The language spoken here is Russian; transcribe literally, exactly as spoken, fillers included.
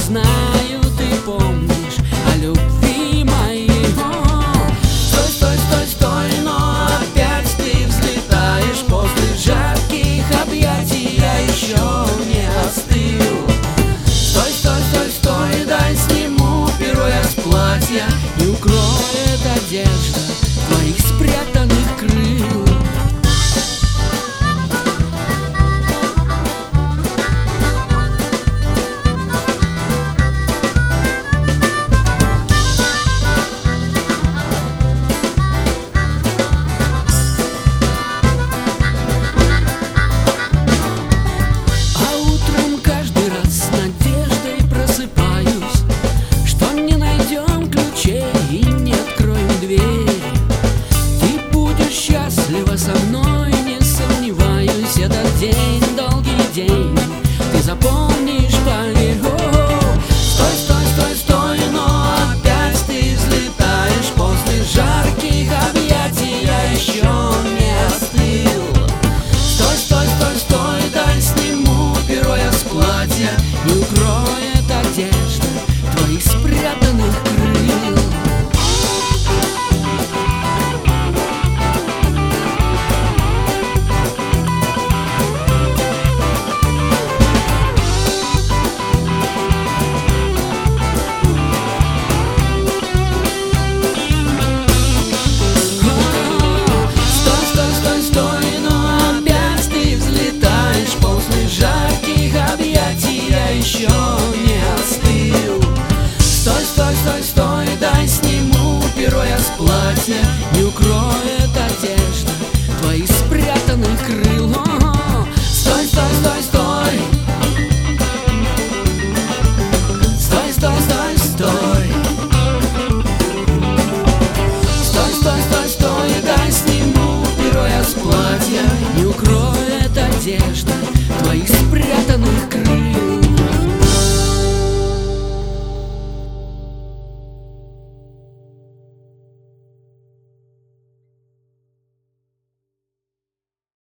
знаю, ты помнишь о любви моей. О, стой, стой, стой, стой, но опять ты взлетаешь. После жарких объятий я еще не остыл. Стой, стой, стой, стой, дай сниму перо я с платья, и укроет одежда твоих спрятанных крыл. Счастлива со мной, не сомневаюсь, этот день, долгий день, ты запомнишь, поверь. Стой, стой, стой, стой, но опять ты взлетаешь. После жарких объятий я еще не остыл. Стой, стой, стой, стой, дай сниму перо я с платья, и укроет одежда твоих спрятанных крыл. Еще не остыл. Стой, стой, стой, стой, дай сниму перо я с платья, и укроет одежда твоих спрятанных крыл. О-о-о. Стой, стой, стой, стой. Стой, стой, стой, стой. Стой, стой, стой, стой, дай сниму перо я с платья, и укроет одежда